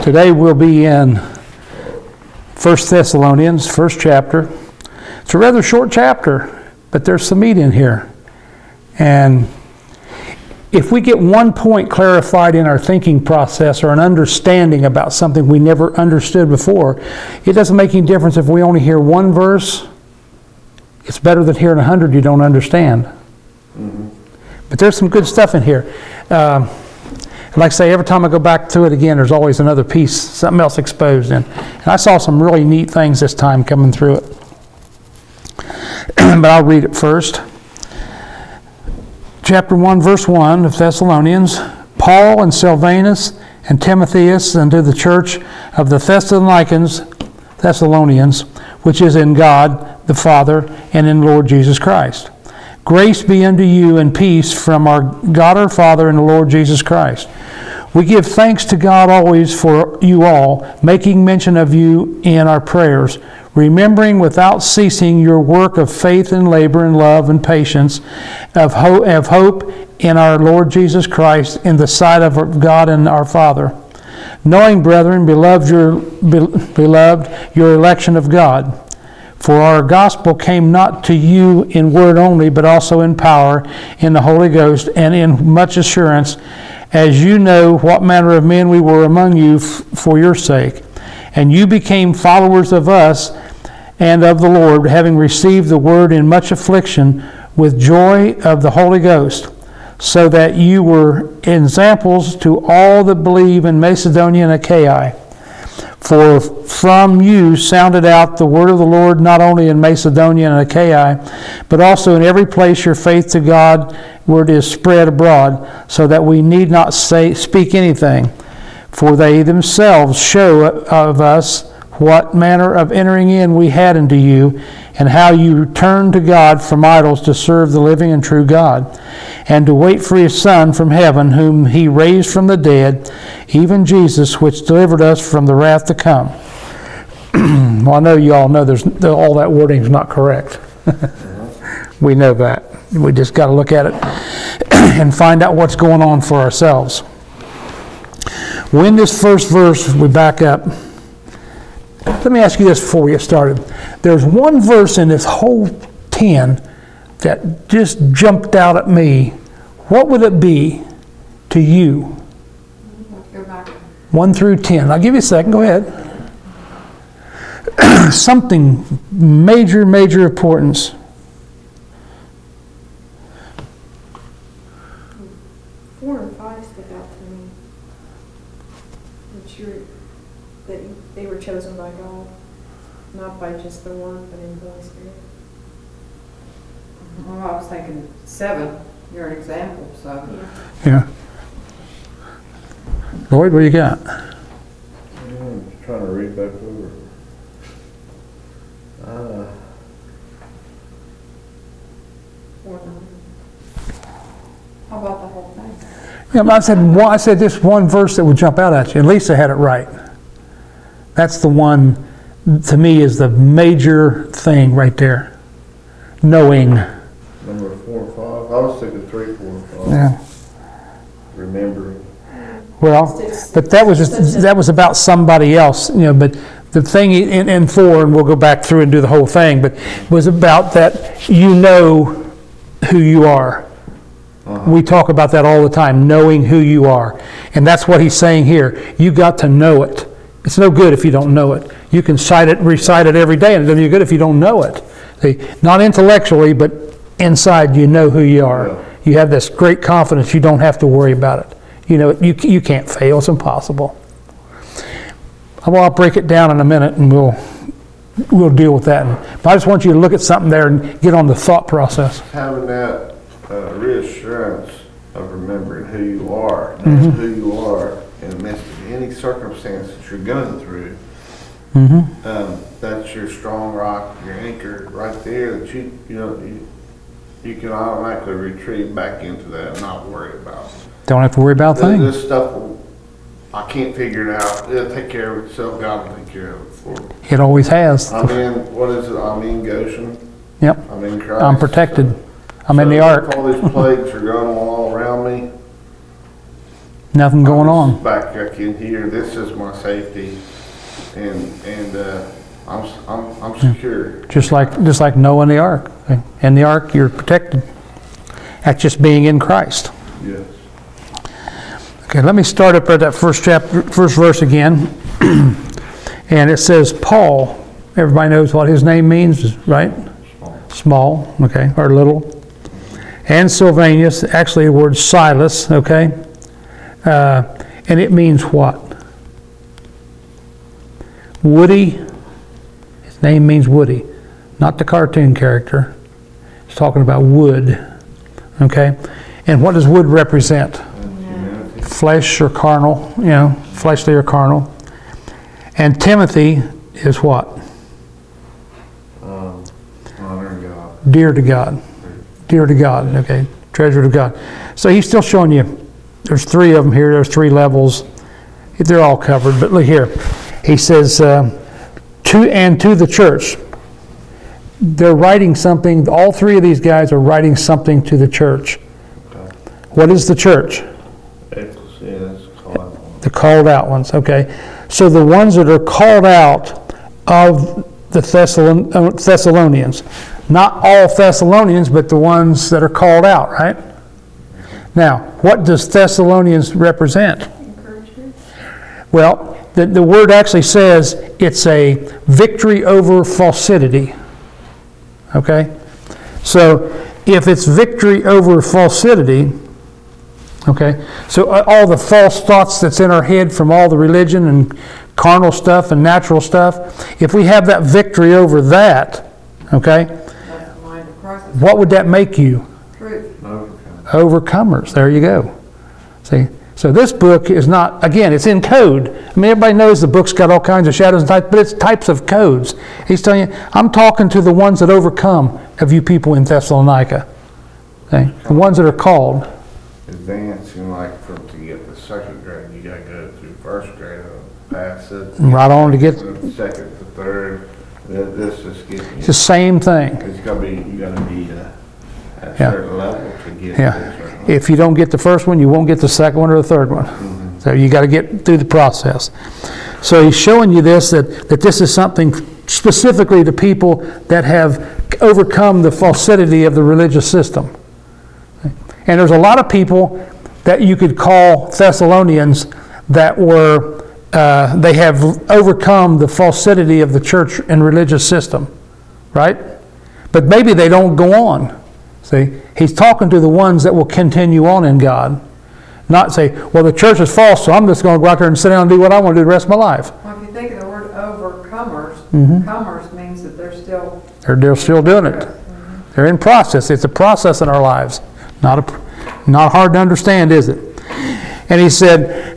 Today we'll be in 1 Thessalonians, first chapter. It's a rather short chapter, but there's some meat in here. And if we get one point clarified in our thinking process or an understanding about something we never understood before, it doesn't make any difference if we only hear one verse. It's better than hearing 100 you don't understand. Mm-hmm. But there's some good stuff in here. Like I say, every time I go back to it again, there's always another piece, something else exposed in. And I saw some really neat things this time coming through it. But I'll read it first. Chapter 1, verse 1 of Thessalonians. Paul and Silvanus and Timotheus unto the church of the Thessalonians, which is in God the Father and in Lord Jesus Christ. Grace be unto you and peace from our God our Father and the Lord Jesus Christ. We give thanks to God always for you all, making mention of you in our prayers, remembering without ceasing your work of faith and labor and love and patience, of hope in our Lord Jesus Christ in the sight of God and our Father. Knowing, brethren, beloved, your election of God. For our gospel came not to you in word only, but also in power, in the Holy Ghost, and in much assurance, as you know what manner of men we were among you for your sake. And you became followers of us and of the Lord, having received the word in much affliction, with joy of the Holy Ghost, so that you were examples to all that believe in Macedonia and Achaia. For from you sounded out the word of the Lord, not only in Macedonia and Achaia, but also in every place your faith to God word is spread abroad, so that we need not speak anything. For they themselves show of us what manner of entering in we had into you, and how you turned to God from idols to serve the living and true God, and to wait for his Son from heaven, whom he raised from the dead, even Jesus, which delivered us from the wrath to come. Well, I know you all know all that wording is not correct. We know that. We just got to look at it and find out what's going on for ourselves. When this first verse, we back up. Let me ask you this before we get started. There's one verse in this whole 10 that just jumped out at me. What would it be to you? 1 through 10. I'll give you a second. Go ahead. Something major importance. They were chosen by God, not by just the Word, but in the Holy Spirit. Well, I was thinking 7. You're an example, so. Yeah. Lloyd, what do you got? I'm just trying to read back over. How about the whole thing? Yeah, I said this one verse that would jump out at you, and Lisa had it right. That's the one, to me, is the major thing right there. Knowing. Number 4 and 5. I was thinking 3, 4, and 5. Yeah. Remembering. Well, but that was about somebody else, But the thing in 4, and we'll go back through and do the whole thing, but was about that you know who you are. Uh-huh. We talk about that all the time, knowing who you are, and that's what he's saying here. You got to know it. It's no good if you don't know it. You can recite it every day, and it doesn't do good if you don't know it. Not intellectually, but inside you know who you are. Yeah. You have this great confidence. You don't have to worry about it. You can't fail. It's impossible. Well, I'll break it down in a minute, and we'll deal with that. But I just want you to look at something there and get on the thought process. Having that reassurance of remembering who you are, mm-hmm. who you are in the midst of any circumstance that you're going through. Mm-hmm. That's your strong rock, your anchor right there. That you can automatically retreat back into that and not worry about it. Don't have to worry about things. This stuff, I can't figure it out. It'll take care of itself. God will take care of it for me. It always has. I'm in, what is it? I'm in Goshen. Yep. I'm in Christ. I'm protected. I'm in the ark. All these plagues are going on all around me. Nothing going on. Back in here, this is my safety, and I'm secure. Just like Noah and the ark. Okay? In the ark, you're protected. That's just being in Christ. Yes. Okay, let me start up at that first verse again. And it says, Paul, everybody knows what his name means, right? Small, okay, or little. And Sylvanus, actually the word Silas, okay? And it means what? Woody. His name means woody, not the cartoon character. It's talking about wood, okay? And what does wood represent? Humanity. Flesh or carnal, fleshly or carnal. And Timothy is what? Honor God. Dear to God. Dear to God, okay? Treasure to God. So he's still showing you, there's 3 of them here, there's 3 levels. They're all covered, but look here. He says, to the church. They're writing something, all 3 of these guys are writing something to the church. Okay. What is the church? The called out ones, okay? So the ones that are called out of the Thessalonians, not all Thessalonians, but the ones that are called out, right? Now, what does Thessalonians represent? Encouragement. Well, the word actually says it's a victory over falsity, okay? So if it's victory over falsity, okay, so all the false thoughts that's in our head from all the religion and carnal stuff and natural stuff, if we have that victory over that, okay, That's the mind of Christ. what would that make you? Truth. Overcomers. There you go. See? So this book is not, again, it's in code. I mean, everybody knows the book's got all kinds of shadows and types, but it's types of codes. He's telling you, I'm talking to the ones that overcome of you people in Thessalonica. Okay? The ones that are called. Advancing, like to get the 2nd grade, you gotta go through 1st grade, pass it. Right on to get. 2nd to 3rd. This is getting. It's the same thing. It's gotta be. You gotta be at a Yeah. certain level to get Yeah. this. Right? If you don't get the first one, you won't get the second one or the third one. Mm-hmm. So you got to get through the process. So he's showing you this, that this is something specifically to people that have overcome the falsity of the religious system. And there's a lot of people that you could call Thessalonians that were, they have overcome the falsity of the church and religious system, right? But maybe they don't go on. See, he's talking to the ones that will continue on in God, not say, well, the church is false, so I'm just going to go out there and sit down and do what I want to do the rest of my life. Well, if you think of the word overcomers, comers means that they're still. They're still doing it. They're in process. It's a process in our lives. Not hard to understand, is it? And he said,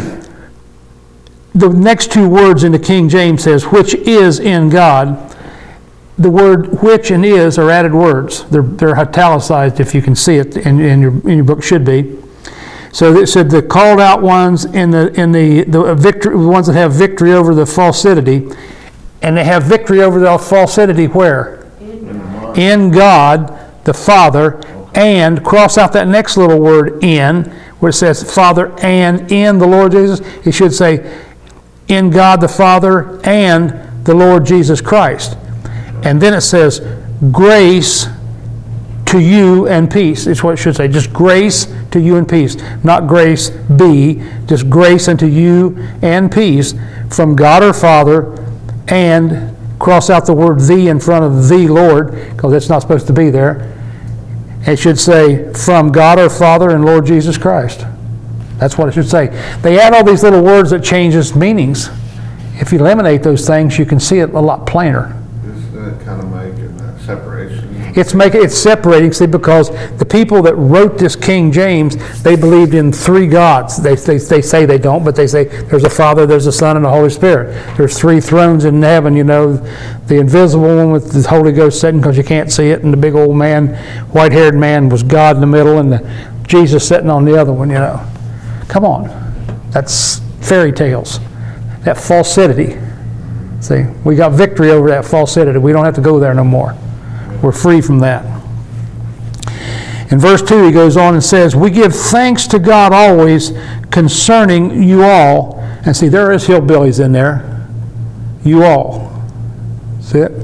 the next 2 words in the King James says, which is in God. The word which and is are added words. They're italicized if you can see it in your book, should be. So it said the called out ones in the victory, the ones that have victory over the falsity, and they have victory over the falsity where? In God the Father, and cross out that next little word in, where it says Father and in the Lord Jesus. It should say in God the Father and the Lord Jesus Christ. And then it says, grace to you and peace. It's what it should say. Just grace to you and peace. Not grace be. Just grace unto you and peace from God our Father, and cross out the word the in front of the Lord, because it's not supposed to be there. It should say, from God our Father and Lord Jesus Christ. That's what it should say. They add all these little words that changes meanings. If you eliminate those things, you can see it a lot plainer. Kind of making that separation. It's separating, see, because the people that wrote this King James, they believed in 3 gods. They say they don't, but they say there's a Father, there's a Son, and a Holy Spirit. There's 3 thrones in heaven, the invisible one with the Holy Ghost sitting because you can't see it, and the big old man, white-haired man was God in the middle, and Jesus sitting on the other one, Come on. That's fairy tales. That falsity. See, we got victory over that falsity. We don't have to go there no more. We're free from that. In verse 2, he goes on and says, we give thanks to God always concerning you all. And see, there is hillbillies in there. You all. See it?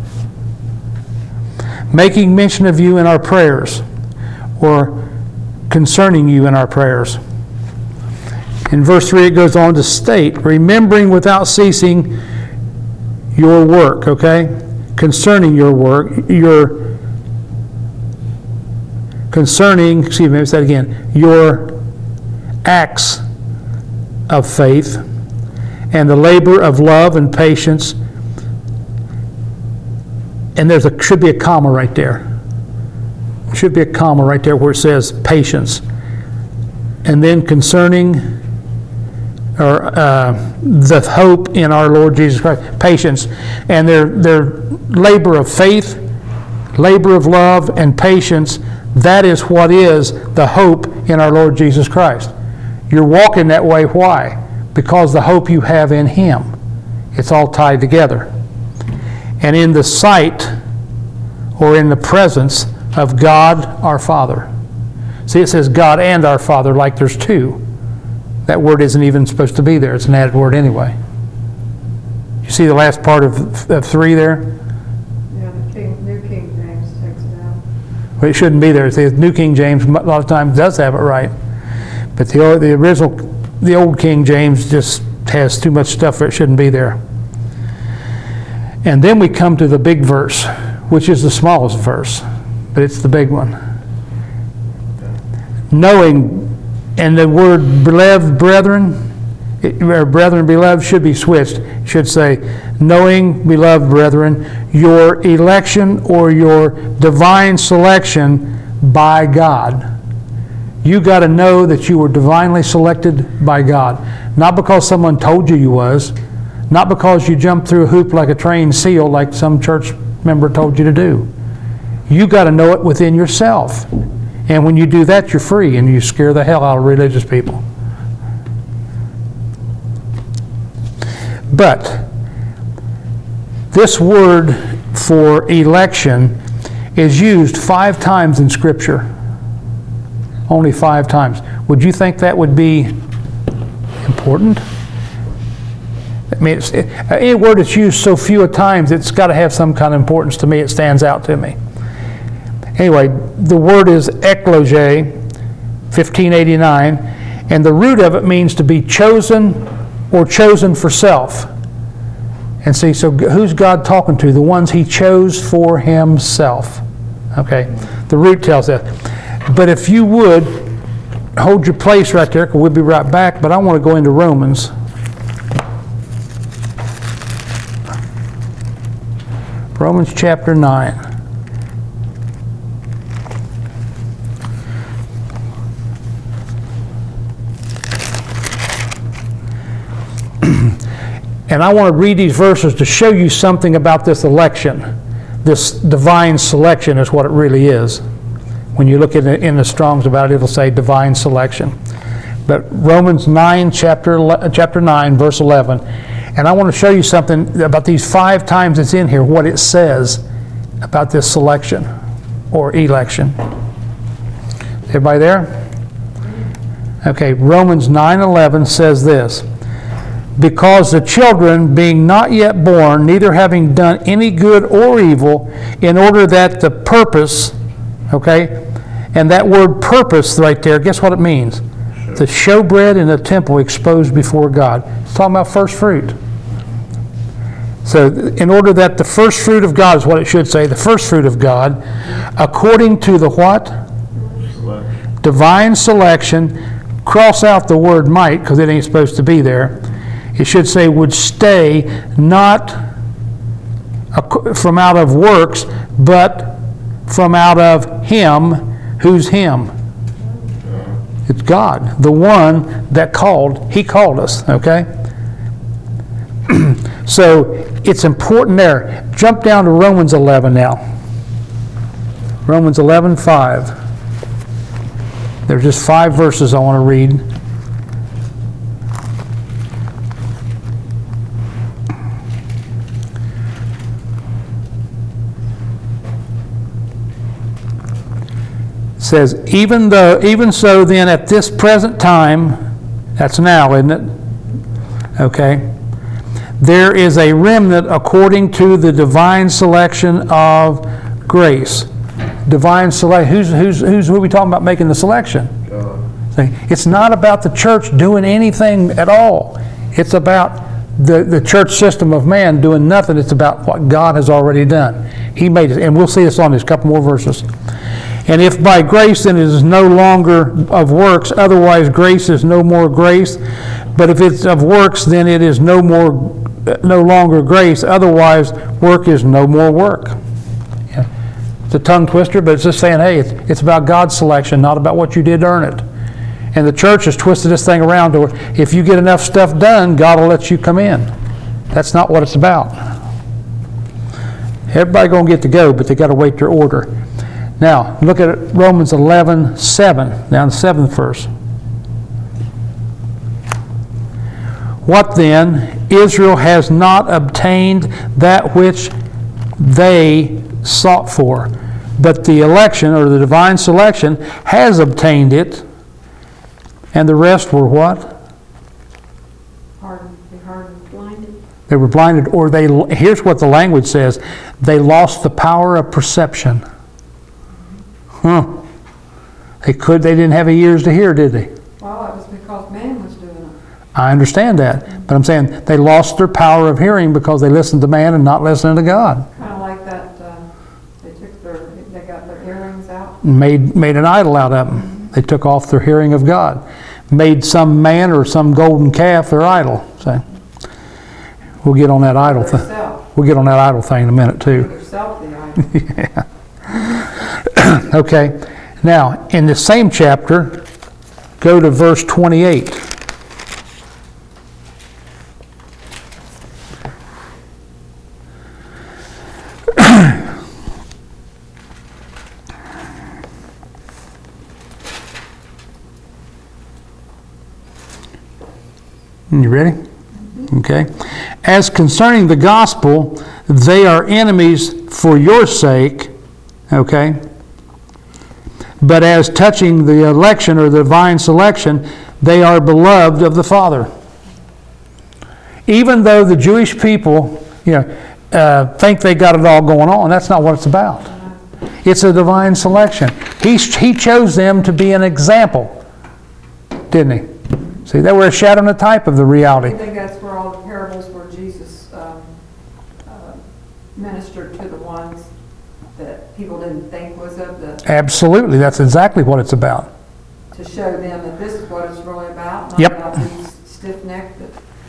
Making mention of you in our prayers, or concerning you in our prayers. In verse 3, it goes on to state, remembering without ceasing your work, okay? Concerning your work, your acts of faith and the labor of love and patience. And should be a comma right there. There should be a comma right there where it says patience. And then concerning the hope in our Lord Jesus Christ, patience, and their labor of faith, labor of love, and patience. That is what is the hope in our Lord Jesus Christ. You're walking that way. Why? Because the hope you have in Him. It's all tied together. And in the sight, or in the presence of God our Father. See, it says God and our Father like there's two. That word isn't even supposed to be there. It's an added word anyway. You see the last part of 3 there? Yeah, the New King James takes it out. Well, it shouldn't be there. The New King James a lot of times does have it right. But the old King James just has too much stuff where it shouldn't be there. And then we come to the big verse, which is the smallest verse, but it's the big one. Knowing, and the word beloved brethren, or brethren beloved should be switched. It should say, knowing, beloved brethren, your election or your divine selection by God. You got to know that you were divinely selected by God. Not because someone told you was, not because you jumped through a hoop like a trained seal like some church member told you to do. You got to know it within yourself. And when you do that, you're free, and you scare the hell out of religious people. But this word for election is used 5 times in Scripture. Only 5 times. Would you think that would be important? I mean, any word that's used so few times, it's got to have some kind of importance to me. It stands out to me. Anyway, the word is ekloge, 1589, and the root of it means to be chosen or chosen for self. And see, so who's God talking to? The ones He chose for Himself. Okay, the root tells that. But if you would, hold your place right there, because we'll be right back, but I want to go into Romans. Romans chapter 9. And I want to read these verses to show you something about this election. This divine selection is what it really is. When you look at it in the Strong's about it, it'll say divine selection. But Romans 9, chapter 9, verse 11. And I want to show you something about these 5 times it's in here, what it says about this selection or election. Everybody there? Okay, Romans 9:11 says this. Because the children, being not yet born, neither having done any good or evil, in order that the purpose, okay, and that word purpose right there, guess what it means? Sure. The showbread in the temple exposed before God. It's talking about first fruit. So in order that the first fruit of God is what it should say, the first fruit of God, according to the what? Selection. Divine selection. Cross out the word might, because it ain't supposed to be there. It should say would stay not from out of works, but from out of Him. Who's Him? It's God, the one that called. He called us, okay? So it's important there. Jump down to Romans 11 now. Romans 11:5. There's just 5 verses I want to read. says, even so then at this present time, that's now, isn't it? Okay. There is a remnant according to the divine selection of grace. Divine select. Who are we talking about making the selection? See, it's not about the church doing anything at all. It's about the church system of man doing nothing. It's about what God has already done. He made it, and we'll see this on these couple more verses. And if by grace, then it is no longer of works, otherwise grace is no more grace. But if it's of works, then it is no longer grace, otherwise work is no more work. Yeah. It's a tongue twister, but it's just saying, hey, it's about God's selection, not about what you did to earn it. And the church has twisted this thing around to where if you get enough stuff done, God will let you come in. That's not what it's about. Everybody going to get to go, but they got to wait their order. Now, look at it, Romans 11:7, down the 7th verse. What then? Israel has not obtained that which they sought for, but the election, or the divine selection, has obtained it, and the rest were what? Blinded. They were blinded, or here's what the language says, they lost the power of perception. They didn't have ears to hear, did they? Well, it was because man was doing it. I understand that, but I'm saying they lost their power of hearing because they listened to man and not listening to God. Kind of like that, they got their earrings out. Made an idol out of them. They took off their hearing of God. Made some man or some golden calf their idol. So we'll get on that idol thing. We'll get on that idol thing in a minute too. Yourself the idol. Yeah. Okay. Now, in the same chapter, go to verse 28. You ready? Okay. As concerning the gospel, they are enemies for your sake. Okay. But as touching the election or the divine selection, they are beloved of the Father. Even though the Jewish people, think they got it all going on, that's not what it's about. It's a divine selection. He chose them to be an example, didn't he? See, they were a shadow and a type of the reality. I think that's where all the parables where Jesus ministered to the ones that people didn't think was of the... Absolutely, that's exactly what it's about. To show them that this is what it's really about, not Yep. about these stiff-necked...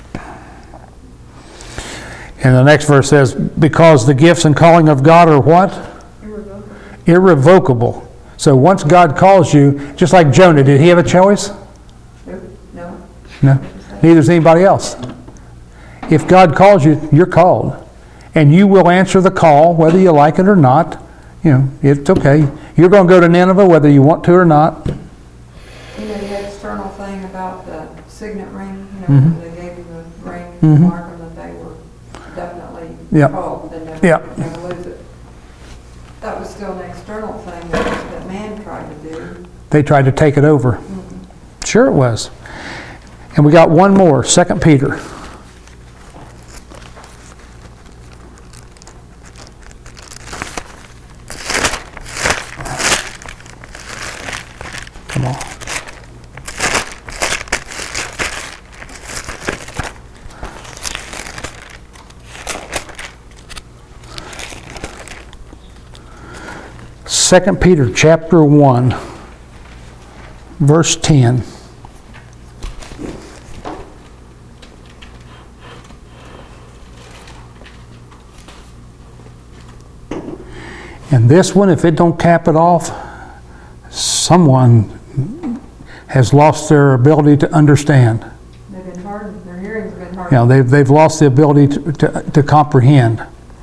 And the next verse says, because the gifts and calling of God are what? Irrevocable. Irrevocable. So once God calls you, just like Jonah, did he have a choice? No. No. Neither does anybody else. If God calls you, you're called. And you will answer the call, whether you like it or not. It's okay. You're going to go to Nineveh, whether you want to or not. The external thing about the signet ring, Mm-hmm. they gave you the ring, Mhm. mark them that they were definitely Yep. called, and Yep. never lose it. That was still an external thing that man tried to do. They tried to take it over. Mm-hmm. Sure it was. And we got one more, 2 Peter. Come on. Second Peter chapter 1, verse 10. And this one, if it don't cap it off, someone has lost their ability to understand. They've been hardened, their hearing's been hardened. They've lost the ability to comprehend.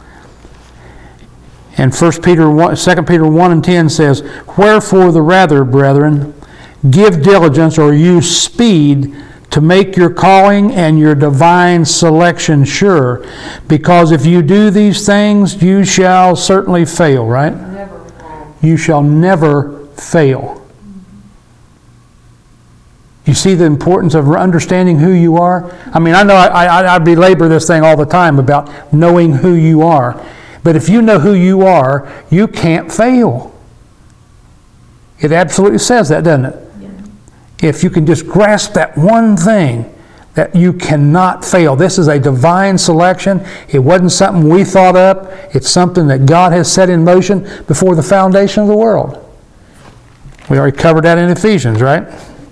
And 2 Peter 1 and 10 says, wherefore the rather, brethren, give diligence or use speed to make your calling and your divine selection sure, because if you do these things, you shall certainly fail, right? Never fall. You shall never fail. You see the importance of understanding who you are? I mean, I know I belabor this thing all the time about knowing who you are. But if you know who you are, you can't fail. It absolutely says that, doesn't it? Yeah. If you can just grasp that one thing, that you cannot fail. This is a divine selection. It wasn't something we thought up. It's something that God has set in motion before the foundation of the world. We already covered that in Ephesians, right?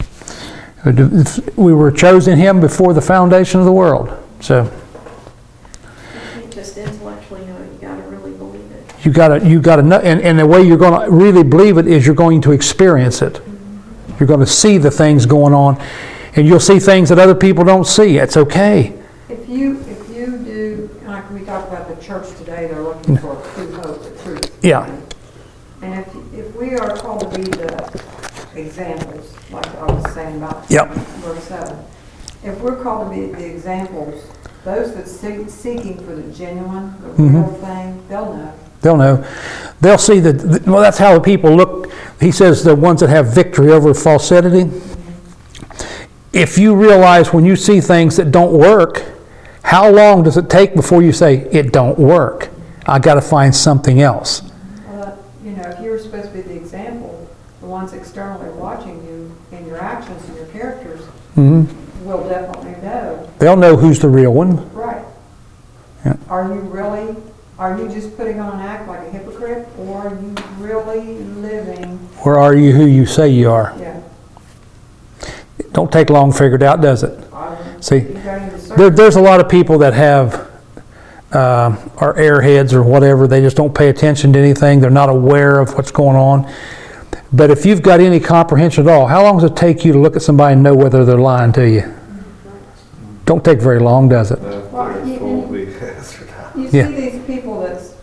We were chosen in Him before the foundation of the world. So You can't just intellectually know it, you gotta really believe it. you got to know, and the way you're going to really believe it is you're going to experience it. You're going to see the things going on, and you'll see things that other people don't see. It's okay. If you do, like we talked about the church today, they're looking for true hope, the truth. Yeah. And if we are called to be the examples, like I was saying about Yep. verse 7, if we're called to be the examples, those that seeking for the genuine, the real thing, they'll know. They'll know. They'll see that, well, that's how the people look. He says the ones that have victory over falsity. If you realize when you see things that don't work, how long does it take before you say, it don't work? I got to find something else. Well, if you're supposed to be the example, the ones externally watching you in your actions and your characters will definitely know. They'll know who's the real one. Right. Yeah. Are you just putting on an act like a hypocrite, or are you really living? Or are you who you say you are? Yeah. Don't take long to figure it out, does it? See, You go into the circle. there's a lot of people that have are airheads or whatever. They just don't pay attention to anything. They're not aware of what's going on. But if you've got any comprehension at all, how long does it take you to look at somebody and know whether they're lying to you? Don't take very long, does it? Well, you Yeah. see these people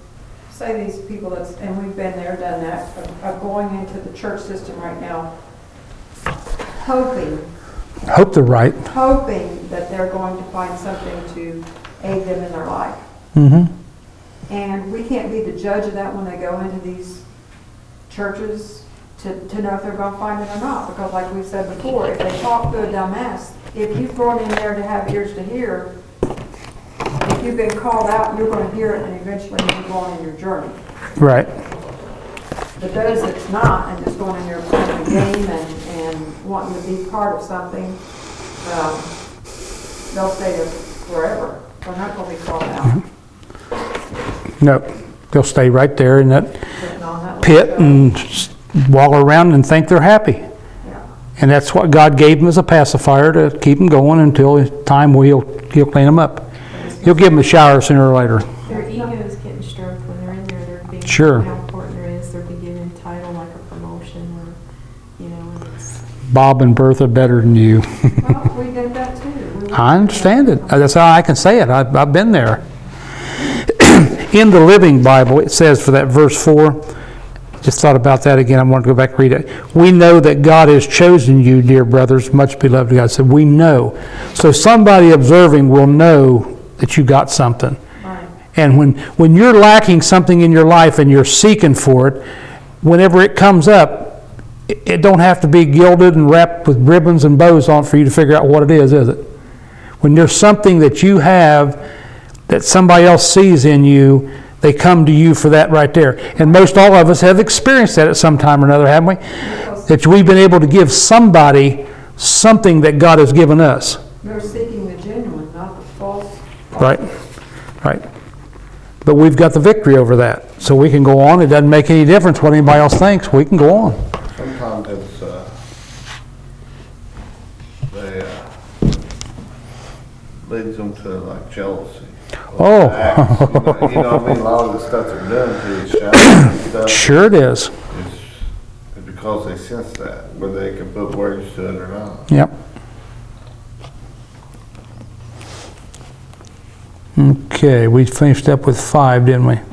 and we've been there, done that, of going into the church system right now, hoping Hope they're right. that they're going to find something to aid them in their life. Mm-hmm. And we can't be the judge of that when they go into these churches to know if they're going to find it or not. Because like we said before, if they talk to a dumbass, if you've gone in there to have ears to hear, if you've been called out, you're going to hear it and eventually move on in your journey. Right. But those that's not and just going in there playing the game and wanting to be part of something, they'll stay there forever. They're not going to be called out. No, they'll stay right there in that Sitting on that pit little and just walk around and think they're happy. Yeah. And that's what God gave them as a pacifier to keep them going until the time he'll clean them up. He'll give them a shower sooner or later. Their ego is getting stroked when they're in there, they're being Sure. how important there is, they're being given a title like a promotion or, and it's. Bob and Bertha better than you. Well, we did that too. I understand it. That's how I can say it. I've been there. In the Living Bible, it says for that verse 4, just thought about that again. I want to go back and read it. We know that God has chosen you, dear brothers, much beloved of God. So we know. So somebody observing will know that you got something. Right. And when you're lacking something in your life and you're seeking for it, whenever it comes up, it don't have to be gilded and wrapped with ribbons and bows on for you to figure out what it is it? When there's something that you have that somebody else sees in you, they come to you for that right there. And most all of us have experienced that at some time or another, haven't we? That we've been able to give somebody something that God has given us. They're seeking the genuine, not the false. Right, right. But we've got the victory over that. So we can go on. It doesn't make any difference what anybody else thinks. We can go on. Sometimes it's, leads them to like jealousy. Oh. Acts, you know what I mean? A lot of the stuff they're doing to each other and stuff Sure it is. is because they sense that, whether they can put words to it or not. Yep. Okay, we finished up with 5, didn't we?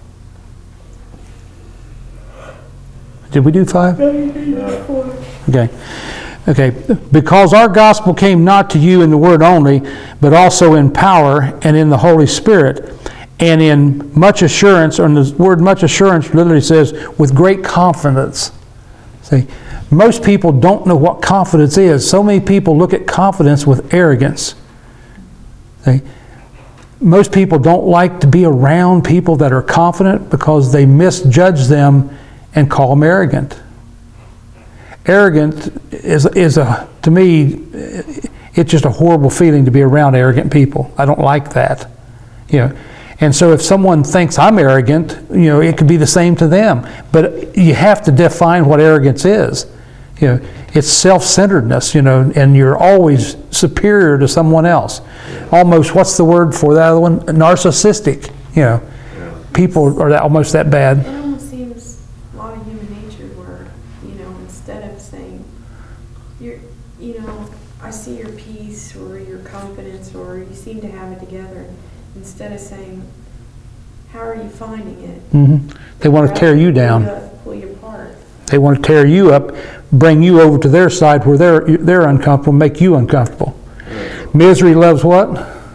Did we do 5? Okay. Okay. Because our gospel came not to you in the word only, but also in power and in the Holy Spirit, and in much assurance, or the word much assurance literally says, with great confidence. See, most people don't know what confidence is. So many people look at confidence with arrogance. See, most people don't like to be around people that are confident because they misjudge them and call them arrogant. Arrogant is to me, it's just a horrible feeling to be around arrogant people. I don't like that. You know, and so if someone thinks I'm arrogant, you know, it could be the same to them. But you have to define what arrogance is. You know, it's self-centeredness, you know, and you're always superior to someone else. Almost, what's the word for that other one? Narcissistic, you know. People are almost that bad. It almost seems a lot of human nature where, you know, instead of saying, you know, I see your peace or your confidence or you seem to have it together, instead of saying, how are you finding it? Mm-hmm. They want to tear you down. Pull you apart. They want to tear you up, bring you over to their side where they're uncomfortable, make you uncomfortable. Misery loves what?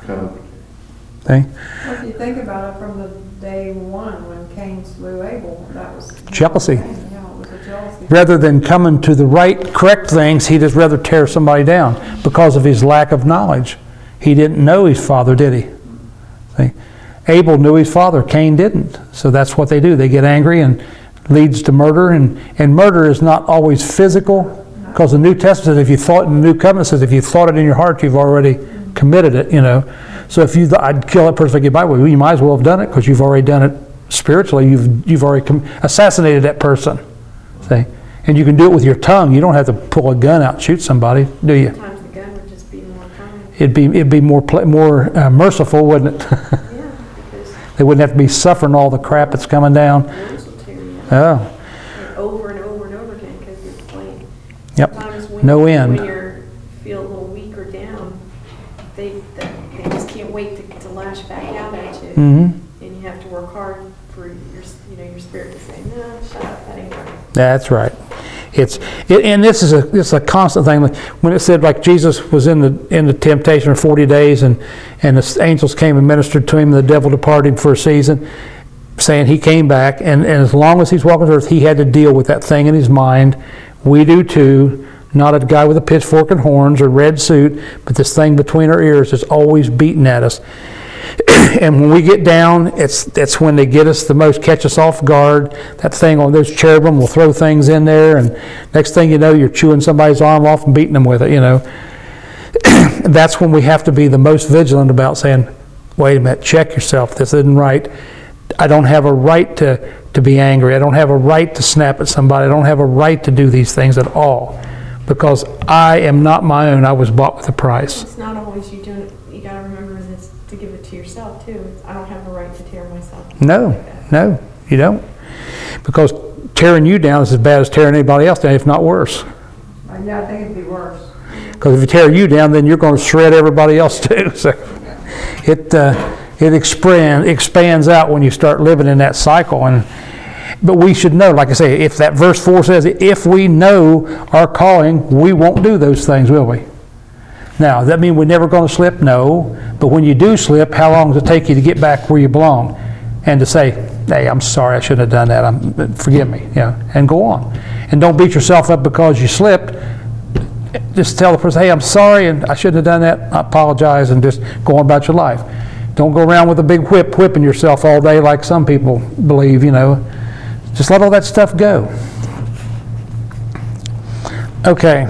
See? Well, if you think about it, from the day one when Cain slew Abel, that was Jealousy. Yeah, it was a jealousy. Rather than coming to the right, correct things, he'd just rather tear somebody down because of his lack of knowledge. He didn't know his father, did he? See? Abel knew his father, Cain didn't. So that's what they do. They get angry and leads to murder. And murder is not always physical, because the New Testament says, if you thought, in the New Covenant says, if you thought it in your heart, you've already committed it, you know. So if I'd kill that person, I get by with, well, you might as well have done it, because you've already done it spiritually. You've already assassinated that person. See? And you can do it with your tongue. You don't have to pull a gun out and shoot somebody, do you? Sometimes the gun would just be more common. It'd be more merciful, wouldn't it? Yeah, because They wouldn't have to be suffering all the crap that's coming down. words will tear you up. Oh, And over and over and over again, because it's plain. yep. Sometimes when No end. When you feel a little weak or down, they just can't wait to lash back out at you. Mm-hmm. And you have to work hard for your spirit to say, no, shut up, that ain't right. That's right. And this is a constant thing. When it said, like, Jesus was in the temptation for 40 days, and the angels came and ministered to him, and the devil departed for a season, saying he came back, and as long as he's walking the earth, he had to deal with that thing in his mind. We do too. Not a guy with a pitchfork and horns or red suit, but this thing between our ears is always beating at us. And when we get down, it's when they get us the most, catch us off guard. That thing on those cherubim will throw things in there, and next thing you know, you're chewing somebody's arm off and beating them with it, you know. That's when we have to be the most vigilant about saying, wait a minute, check yourself, this isn't right. I don't have a right to be angry. I don't have a right to snap at somebody. I don't have a right to do these things at all, because I am not my own. I was bought with a price. It's not always you doing it. You got to remember this to give it to yourself too. I don't have a right to tear myself. No, like that. no, you don't. Because tearing you down is as bad as tearing anybody else down, if not worse. Yeah, I think it'd be worse. Because if you tear you down, then you're going to shred everybody else too. So it expands out when you start living in that cycle. But we should know, like I say, if that verse 4 says, if we know our calling, we won't do those things, will we? Now, does that mean we're never going to slip? No. But when you do slip, how long does it take you to get back where you belong? And to say, hey, I'm sorry, I shouldn't have done that. Forgive me. Yeah, and go on. And don't beat yourself up because you slipped. Just tell the person, hey, I'm sorry, and I shouldn't have done that. I apologize, and just go on about your life. Don't go around with a big whip, whipping yourself all day like some people believe, you know. Just let all that stuff go. Okay.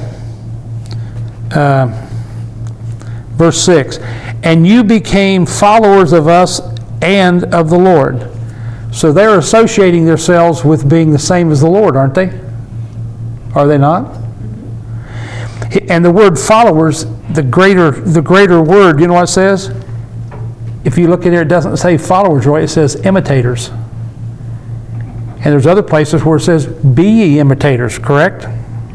Verse 6. And you became followers of us and of the Lord. So they're associating themselves with being the same as the Lord, aren't they? Are they not? And the word followers, the greater word, you know what it says? If you look in there, it doesn't say followers, right? It says imitators. And there's other places where it says, be ye imitators, correct?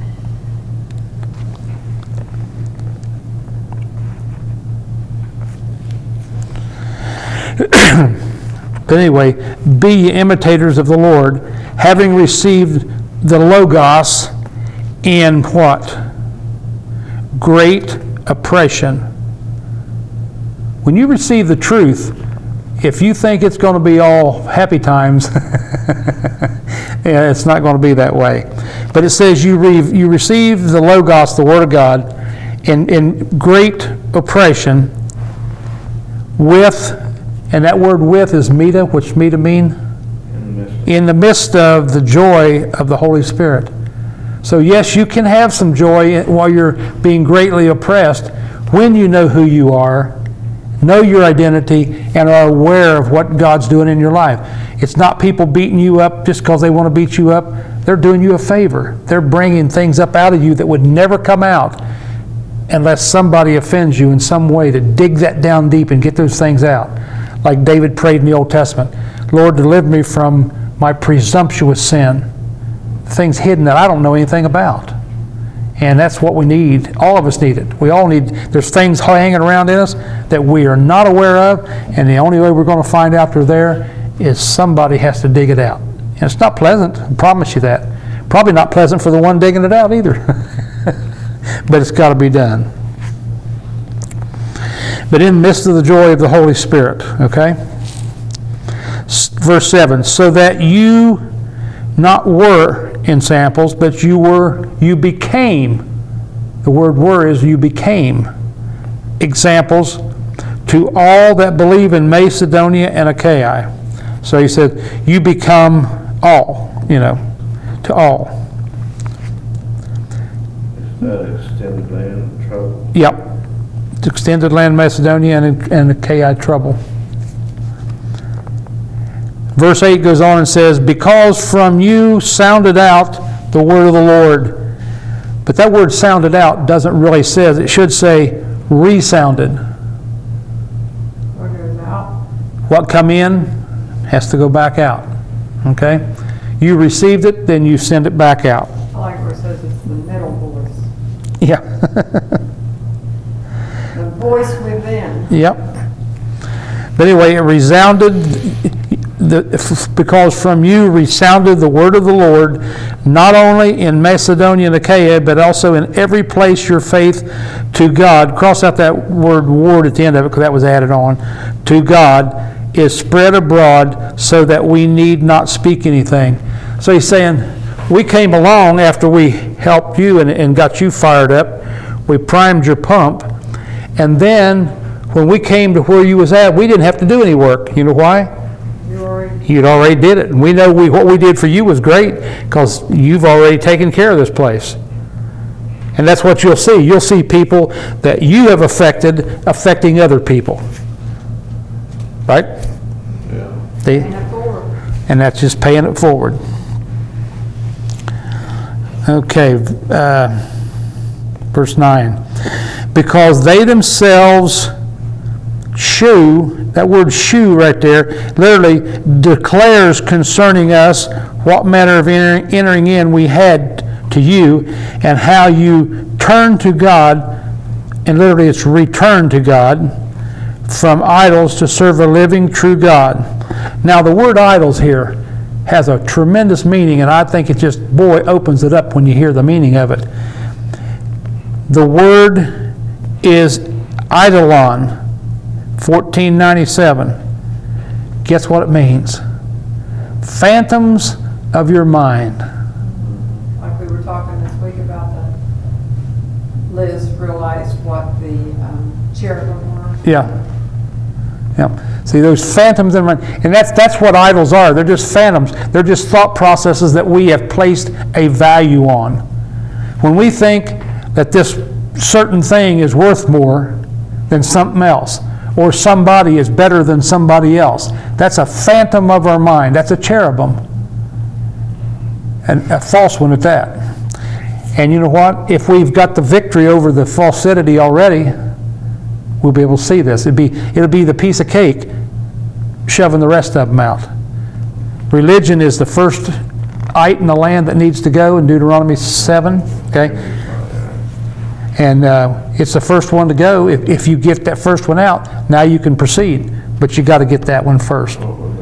But anyway, be ye imitators of the Lord, having received the Logos in what? Great oppression. When you receive the truth, if you think it's going to be all happy times, Yeah, it's not going to be that way. But it says you receive the Logos, the Word of God, in great oppression with, and that word with is meta, which meta mean? In the midst of the joy of the Holy Spirit. So yes, you can have some joy while you're being greatly oppressed when you know who you are, know your identity, and are aware of what God's doing in your life. It's not people beating you up just because they want to beat you up. They're doing you a favor. They're bringing things up out of you that would never come out unless somebody offends you in some way, to dig that down deep and get those things out. Like David prayed in the Old Testament, Lord, deliver me from my presumptuous sin, things hidden that I don't know anything about. And that's what we need. All of us need it. We all need, there's things hanging around in us that we are not aware of, and the only way we're going to find out they're there is somebody has to dig it out. And it's not pleasant, I promise you that. Probably not pleasant for the one digging it out either. But it's got to be done. But in the midst of the joy of the Holy Spirit, okay? Verse 7, so that you not were ensamples, but you became, the word were is you became examples to all that believe in Macedonia and Achaia. So he said, you become all, to all. Is that extended land trouble? Yep. Extended land Macedonia and Achaia trouble. Verse 8 goes on and says, because from you sounded out the word of the Lord. But that word sounded out doesn't really say, it should say resounded. What goes out? What come in has to go back out. Okay? You received it, then you send it back out. I like where it says it's the middle voice. Yeah. The voice within. Yep. But anyway, it resounded, because from you resounded the word of the Lord, not only in Macedonia and Achaia, but also in every place your faith to God, cross out that word at the end of it because that was added on, to God, is spread abroad so that we need not speak anything. So he's saying, we came along after we helped you and got you fired up. We primed your pump. And then when we came to where you was at, we didn't have to do any work. You know why? You'd already did it. And we know what we did for you was great because you've already taken care of this place. And that's what you'll see. You'll see people that you have affecting other people. Right? Yeah. And that's just paying it forward. Okay, verse 9. Because they themselves shew, that word shew right there, literally declares concerning us what manner of entering in we had to you, and how you turned to God, and literally it's returned to God, from idols to serve a living, true God. Now the word idols here has a tremendous meaning, and I think it just, boy, opens it up when you hear the meaning of it. The word is eidolon, 1497. Guess what it means? Phantoms of your mind. Like we were talking this week about Liz realized what the cherubim were. Yeah. See, those phantoms in mind, and that's what idols are. They're just phantoms. They're just thought processes that we have placed a value on. When we think that this certain thing is worth more than something else, or somebody is better than somebody else, that's a phantom of our mind. That's a cherubim, and a false one at that. And you know what? If we've got the victory over the falsity already, we'll be able to see this. It'll be the piece of cake shoving the rest of them out. Religion is the first ite in the land that needs to go in Deuteronomy 7. Okay, and it's the first one to go. If you get that first one out, now you can proceed. But you got to get that one first. What was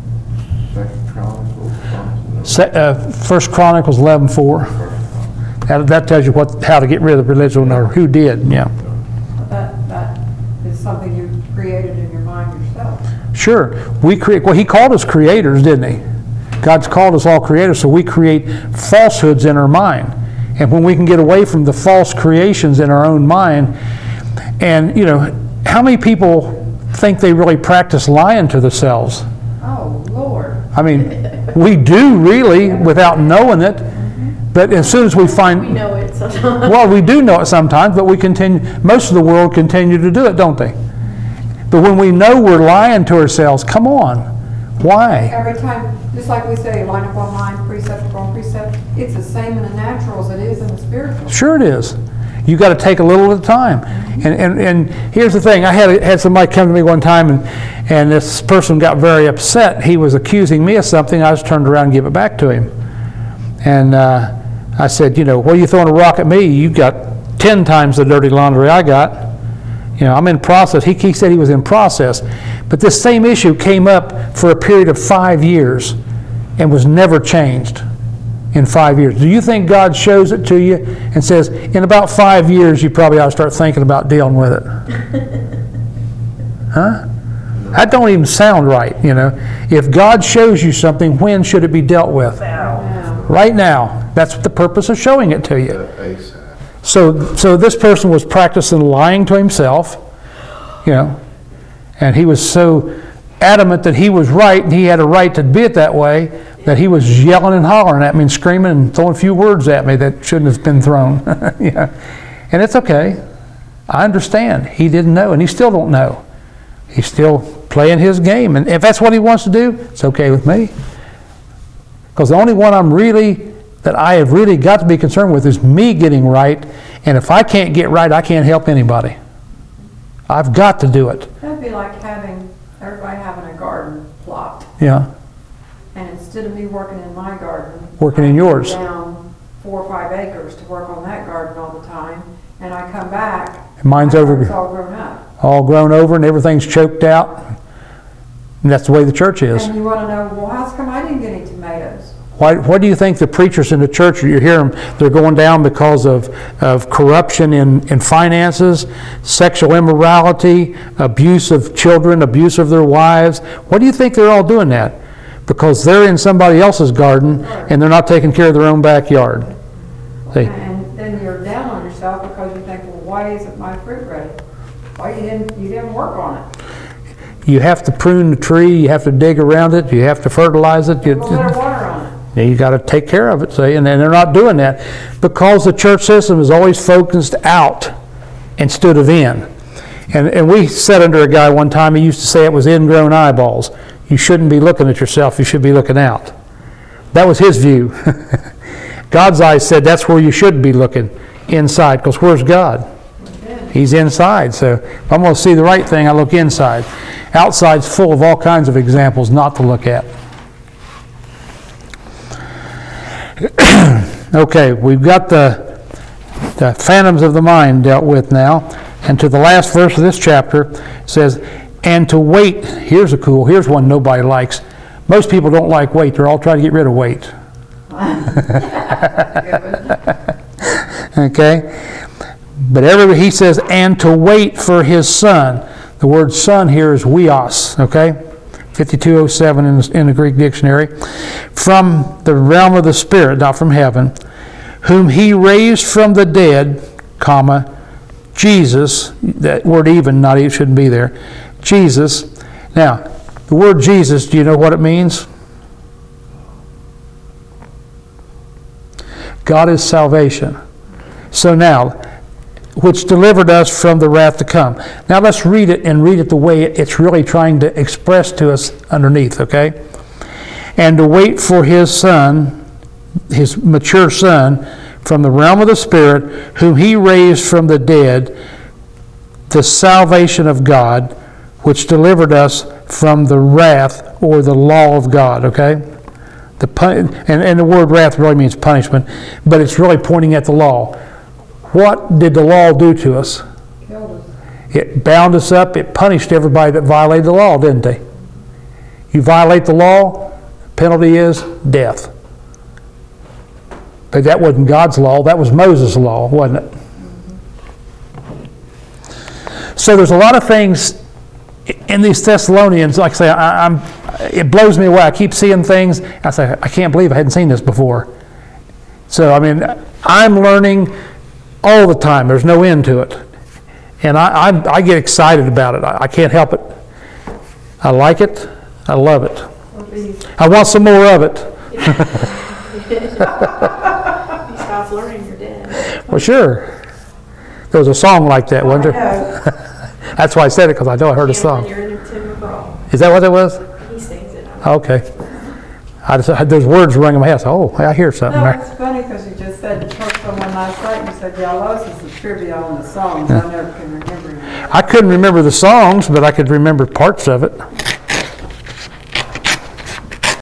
that? 2 Chronicles? 1 Chronicles 11:4. That tells you how to get rid of religion, or who did. Yeah. That is something you created in your mind yourself. Sure, we create. Well, he called us creators, didn't he? God's called us all creators, so we create falsehoods in our mind. And when we can get away from the false creations in our own mind, and how many people think they really practice lying to themselves? Oh, Lord. I mean, we do really without knowing it, but as soon as we find... We know it sometimes. Well, we do know it sometimes, but most of the world continue to do it, don't they? But when we know we're lying to ourselves, come on, why? Every time, just like we say, line upon line, precept upon precept, it's the same in the natural as it is in the spiritual. Sure it is. You got to take a little at a time. And here's the thing. I had somebody come to me one time, and this person got very upset. He was accusing me of something. I just turned around and gave it back to him. And I said, what are you throwing a rock at me? You got 10 times the dirty laundry I got. I'm in process. He said he was in process. But this same issue came up for a period of 5 years and was never changed in 5 years. Do you think God shows it to you and says, in about 5 years, you probably ought to start thinking about dealing with it? Huh? That don't even sound right, If God shows you something, when should it be dealt with? Right now. That's the purpose of showing it to you. So this person was practicing lying to himself, and he was so adamant that he was right and he had a right to be it that way that he was yelling and hollering at me and screaming and throwing a few words at me that shouldn't have been thrown. And it's okay. I understand. He didn't know, and he still don't know. He's still playing his game, and if that's what he wants to do, it's okay with me. Because the only one that I have really got to be concerned with is me getting right, and if I can't get right, I can't help anybody. I've got to do it. That'd be like everybody having a garden plot. Yeah. And instead of me working in my garden, Working in yours. I go down 4 or 5 acres to work on that garden all the time, and I come back, Mine's my over. garden's all grown up. All grown over and everything's choked out. And that's the way the church is. And you want to know, well, how come I didn't get any tomatoes? What do you think the preachers in the church, you hear them, they're going down because of corruption in finances, sexual immorality, abuse of children, abuse of their wives. What do you think they're all doing that? Because they're in somebody else's garden and they're not taking care of their own backyard. See? And then you're down on yourself because you think, well, why isn't my fruit ready? Why you didn't work on it? You have to prune the tree, you have to dig around it, you have to fertilize it. Put a little water on it. You got to take care of it, see, and they're not doing that because the church system is always focused out instead of in. And we sat under a guy one time, he used to say it was ingrown eyeballs. You shouldn't be looking at yourself, you should be looking out. That was his view. God's eyes said that's where you should be looking, inside, because where's God? He's inside, so if I'm going to see the right thing, I look inside. Outside's full of all kinds of examples not to look at. Okay, we've got the phantoms of the mind dealt with now. And to the last verse of this chapter, it says, and to wait. Here's one nobody likes. Most people don't like weight. They're all trying to get rid of weight. Okay? But he says, and to wait for his son. The word son here is weos, okay? 5207 in the Greek dictionary. From the realm of the Spirit, not from heaven, whom he raised from the dead, comma, Jesus, that word even, not even, shouldn't be there, Jesus. Now, the word Jesus, do you know what it means? God is salvation. So now, which delivered us from the wrath to come. Now let's read it and read it the way it's really trying to express to us underneath, okay? And to wait for his son, his mature son, from the realm of the Spirit, whom he raised from the dead, the salvation of God, which delivered us from the wrath or the law of God, okay? And the word wrath really means punishment, but it's really pointing at the law. What did the law do to us? Killed us. It bound us up. It punished everybody that violated the law, didn't they? You violate the law, penalty is death. But that wasn't God's law. That was Moses' law, wasn't it? So there's a lot of things in these Thessalonians. Like I say, it blows me away. I keep seeing things. I say, I can't believe I hadn't seen this before. So, I mean, I'm learning all the time. There's no end to it. And I get excited about it. I can't help it. I like it. I love it. I want some more of it. You stop learning, you're dead. Well, sure. There was a song like that, wasn't there? That's why I said it, because I know I heard a song. You're in your Tim McGraw. Is that what it was? He sings it. Okay. I just had those words ringing in my head. So, I hear something No, there. it's funny because you just said you talked to someone last night and you said, yeah, Lois is the trivia on the songs. I never can remember. I couldn't remember the songs, but I could remember parts of it.